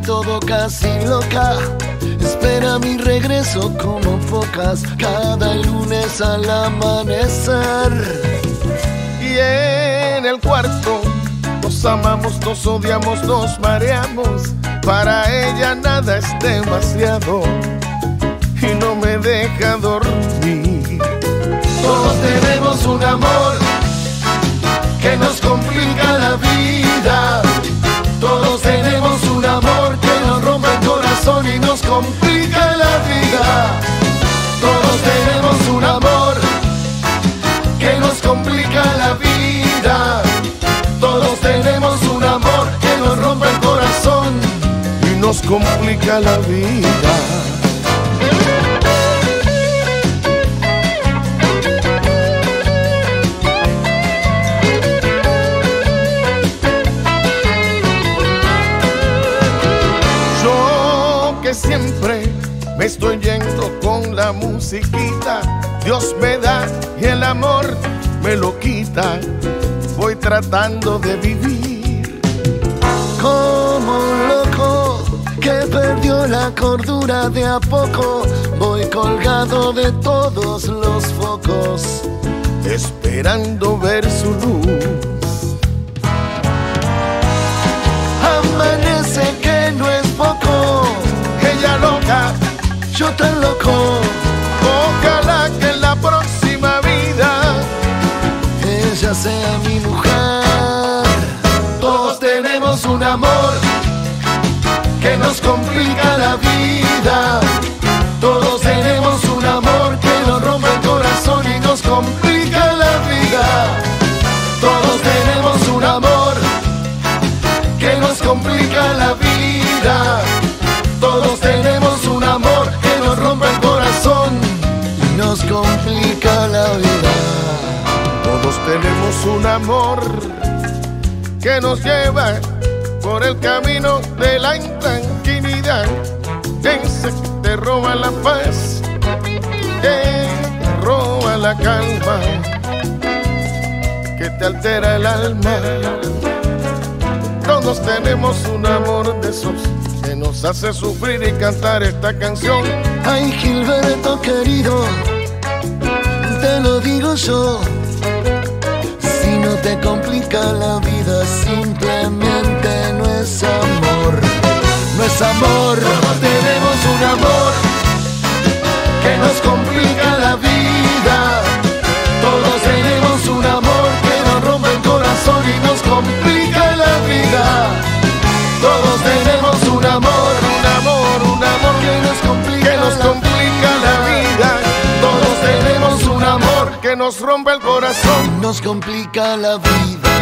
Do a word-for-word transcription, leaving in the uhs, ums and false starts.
todo casi loca. Espera mi regreso como pocas, cada lunes al amanecer. Y en el cuarto nos amamos, nos odiamos, nos mareamos. Para ella nada es demasiado y no me deja dormir. Todos tenemos un amor que nos complica la vida. Todos tenemos un amor que nos rompe el corazón y nos complica la vida. Todos tenemos un amor que nos complica la vida. Todos tenemos un amor que nos rompe el corazón y nos complica la vida. Que siempre me estoy yendo con la musiquita. Dios me da y el amor me lo quita. Voy tratando de vivir como un loco que perdió la cordura de a poco. Voy colgado de todos los focos, esperando ver su luz. Amanece que no es poco. Ella loca, yo tan loco. Ojalá que en la próxima vida ella sea mi mujer. Todos tenemos un amor que nos complica la vida. Todos tenemos un amor que nos rompe el corazón y nos complica la vida. Todos tenemos un amor que nos complica la vida. Todos tenemos un amor que nos rompe el corazón y nos complica la vida. Todos tenemos un amor que nos lleva por el camino de la intranquilidad. Ese que te roba la paz, que te roba la calma, que te altera el alma. Todos tenemos un amor de esos que nos hace sufrir y cantar esta canción. Ay, Gilberto querido, te lo digo yo. Si no te complica la vida, simplemente no es amor. No es amor. Todos tenemos un amor que nos complica la vida. Todos tenemos un amor que nos rompe el corazón y nos complica la vida. Todos tenemos un amor, un amor, un amor que nos complica, que nos complica la vida. Todos tenemos un amor que nos rompe el corazón, nos complica la vida.